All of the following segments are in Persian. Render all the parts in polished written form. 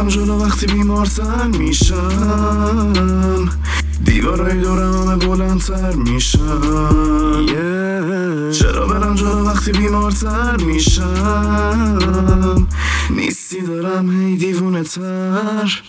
برم جلو وقتی بیمارتر میشم، دیوارای دورم همه بلندتر میشم. چرا برم جلو وقتی بیمارتر میشم، نیستی دارم هی دیوونه تر.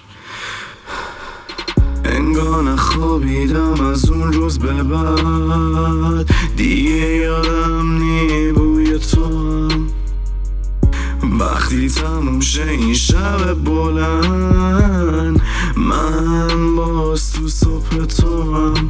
انگار نخوابیدم از اون روز به بعد، دیگه یادم نی بوی تو هم. وقتی تموم شه این شب بلند، من باز تو صبح تو هم.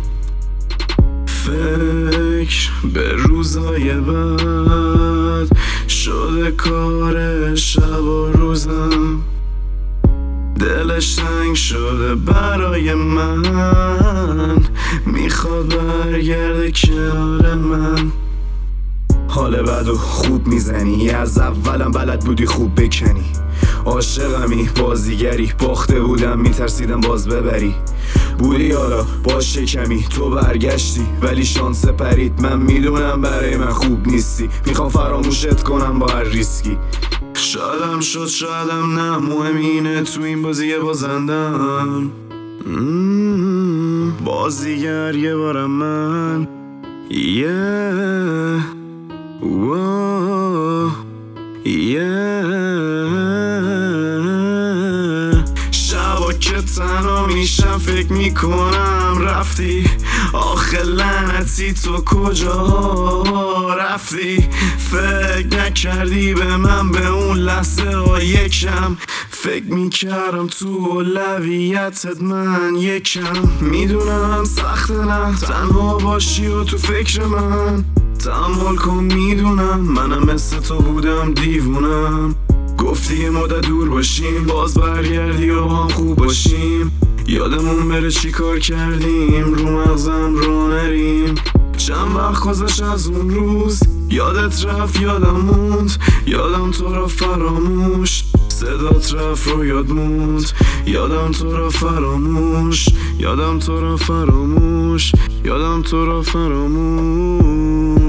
فکر به روزای بعد شده کار شب و روزم، دلش تنگ شده برای من، میخواد برگرده کنار من. حال بد و خوب میزنی، از اولم بلد بودی خوب بکنی. عاشقمی بازیگری، باخته بودم میترسیدم باز ببری. بودی حالا با شکمی، تو برگشتی ولی شانس پرید. من میدونم برای من خوب نیستی، میخوام فراموشت کنم با هر ریسکی. شایدم شد شایدم نه، مهم اینه تو این بازی بازندم. بازیگر یه بارم من. شبا که تنها میشم فکر میکنم رفتی، آخه لعنتی تو کجا رفتی؟ فکر نکردی به من به اون لحظه ها یکم، فکر میکردم تو اولویتت من یکم. میدونم سخته نه تنها باشی و تو فکر من، تحمل کن میدونم منم مثل تو بودم دیوونم. گفتی یه مدت دور باشیم باز برگردی و هم خوب باشیم، یادمون بره چی کار کردیم رو مغزم رو نریم. چند وقت گذشت از اون روز، یادت رفت یادم موند، یادم تو را فراموش، صدات رفت رو یاد موند، یادم تو را فراموش، یادم تو را فراموش، یادم تو را فراموش.